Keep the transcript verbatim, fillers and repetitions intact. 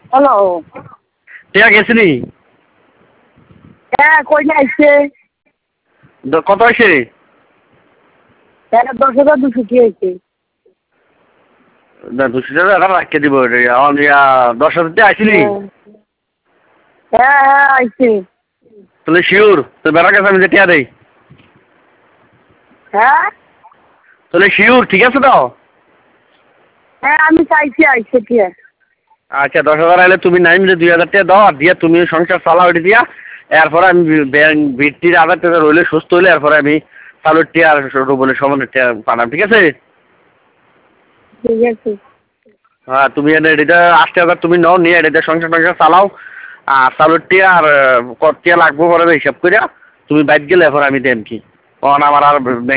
Hello. টিয়া গেছিনি? হ্যাঁ, কইলে আইছে। কত হয়েছে? হ্যাঁ, দশ হাজার দুশো কি হয়েছে? না দুশো টাকা এখন রাখতে দিব। দশ হাজার টাকা আইসিনি? হ্যাঁ হ্যাঁ আইছে। তাহলে শিওর তো বেড়া গেছে আমি যে টিয়া দেই। হ্যাঁ তাহলে শিওর ঠিক আছে তো? হ্যাঁ আমি চাইছি আইছে কি। আচ্ছা দশ হাজার আইলে তুমি নাই মিলে দুই হাজার টাকা দাও আর দিয়া তুমি সংসার চালা ওইটা দিয়া এরপরে আমি ব্যাংক ভিত্তির আধার টাকা রইলে সুস্থ হইলে এরপরে আমি চালুর টিয়া আর রুবলের সমানের টিয়া পাঠাম ঠিক আছে? ঠিক আছে। হ্যাঁ তুমি এটা আশি হাজার তুমি নাও নিয়ে এটা সংসার টংসার চালাও আর চালুর টিয়া আর কত টিয়া লাগবো পরে হিসাব করিয়া তুমি বাইক গেলে এরপর আমি দেন কি কারণ আমার আর